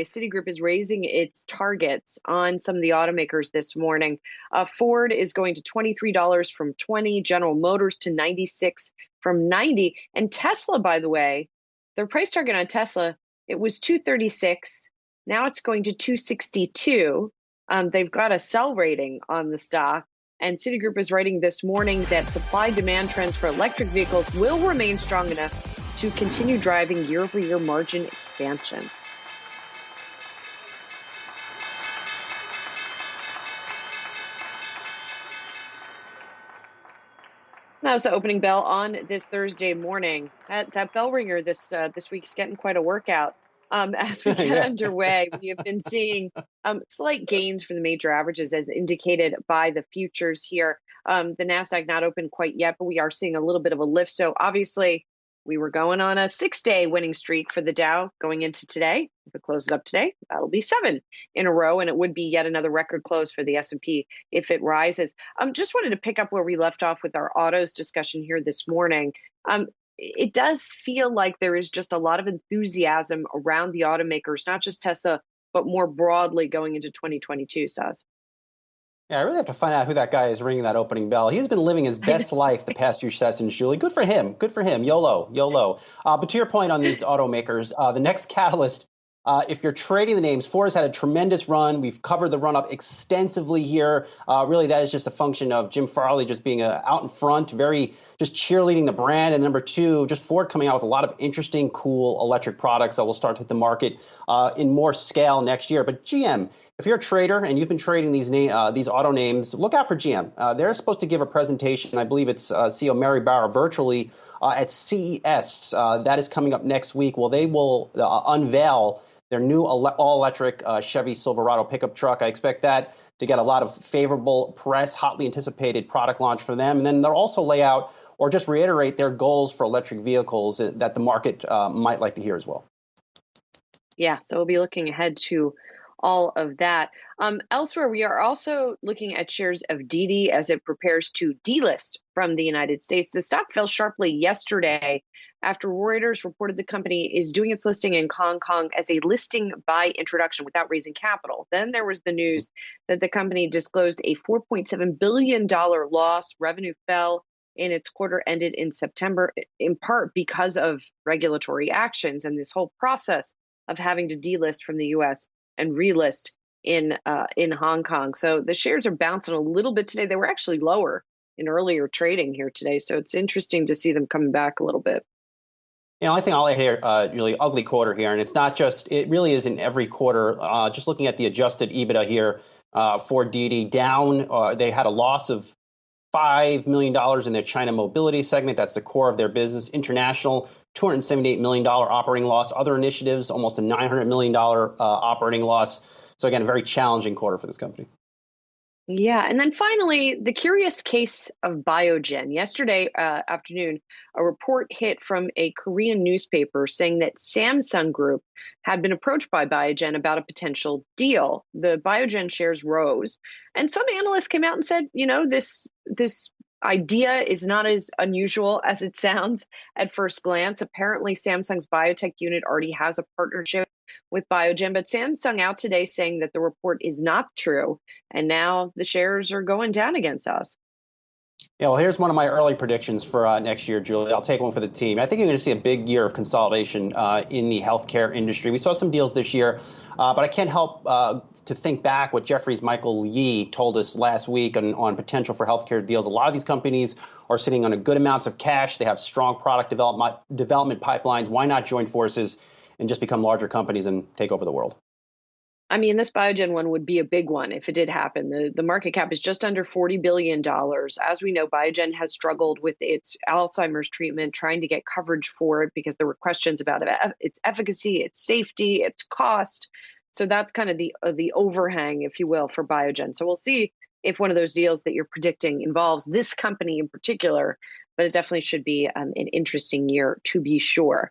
way, Citigroup is raising its targets on some of the automakers this morning. Ford is going to $23 from 20, General Motors to 96 from 90. And Tesla, by the way, their price target on Tesla, it was 236. Now it's going to 262. They've got a sell rating on the stock. And Citigroup is writing this morning that supply-demand trends for electric vehicles will remain strong enough to continue driving year-over-year margin expansion. That was the opening bell on this Thursday morning. That bell ringer this week's getting quite a workout. As we get underway, we have been seeing slight gains for the major averages as indicated by the futures here. The NASDAQ not open quite yet, but we are seeing a little bit of a lift. So obviously, we were going on a 6-day winning streak for the Dow going into today. If it closes up today, that'll be 7 in a row, and it would be yet another record close for the S&P if it rises. Just wanted to pick up where we left off with our autos discussion here this morning. It does feel like there is just a lot of enthusiasm around the automakers, not just Tesla, but more broadly going into 2022, Saz. Yeah, I really have to find out who that guy is ringing that opening bell. He's been living his best life the past few sessions, Julie. Good for him. Good for him. YOLO, YOLO. But to your point on these automakers, the next catalyst, if you're trading the names, Ford has had a tremendous run. We've covered the run up extensively here. Really, that is just a function of Jim Farley just being out in front, very just cheerleading the brand. And number two, just Ford coming out with a lot of interesting, cool electric products that will start to hit the market in more scale next year. But GM, if you're a trader and you've been trading these auto names, look out for GM. They're supposed to give a presentation. I believe it's CEO Mary Barra virtually at CES. That is coming up next week. Well, they will unveil their new all-electric Chevy Silverado pickup truck. I expect that to get a lot of favorable press, hotly anticipated product launch for them. And then they'll also lay out or just reiterate their goals for electric vehicles that the market might like to hear as well. Yeah, so we'll be looking ahead to all of that. Elsewhere, we are also looking at shares of Didi as it prepares to delist from the United States. The stock fell sharply yesterday after Reuters reported the company is doing its listing in Hong Kong as a listing by introduction without raising capital. Then there was the news that the company disclosed a $4.7 billion loss. Revenue fell in its quarter ended in September, in part because of regulatory actions and this whole process of having to delist from the U.S. and relist in Hong Kong. So the shares are bouncing a little bit today. They were actually lower in earlier trading here today. So it's interesting to see them coming back a little bit. You know, I think I'll add here, really ugly quarter here. And it's not just, it really is in every quarter. Just looking at the adjusted EBITDA here for Didi down, they had a loss of $5 million in their China mobility segment. That's the core of their business. International, $278 million operating loss. Other initiatives, almost a $900 million operating loss. So again, a very challenging quarter for this company. Yeah. And then finally, the curious case of Biogen. Yesterday afternoon, a report hit from a Korean newspaper saying that Samsung Group had been approached by Biogen about a potential deal. The Biogen shares rose. And some analysts came out and said, you know, this idea is not as unusual as it sounds at first glance. Apparently, Samsung's biotech unit already has a partnership with Biogen, but Samsung out today saying that the report is not true, and now the shares are going down against us. Yeah, well, here's one of my early predictions for next year, Julie. I'll take one for the team. I think you're going to see a big year of consolidation in the healthcare industry. We saw some deals this year, but I can't help to think back what Jefferies' Michael Yee told us last week on potential for healthcare deals. A lot of these companies are sitting on a good amounts of cash. They have strong product development pipelines. Why not join forces and just become larger companies and take over the world? I mean, this Biogen one would be a big one if it did happen. The market cap is just under $40 billion. As we know, Biogen has struggled with its Alzheimer's treatment, trying to get coverage for it because there were questions about its efficacy, its safety, its cost. So that's kind of the overhang, if you will, for Biogen. So we'll see if one of those deals that you're predicting involves this company in particular, but it definitely should be an interesting year to be sure.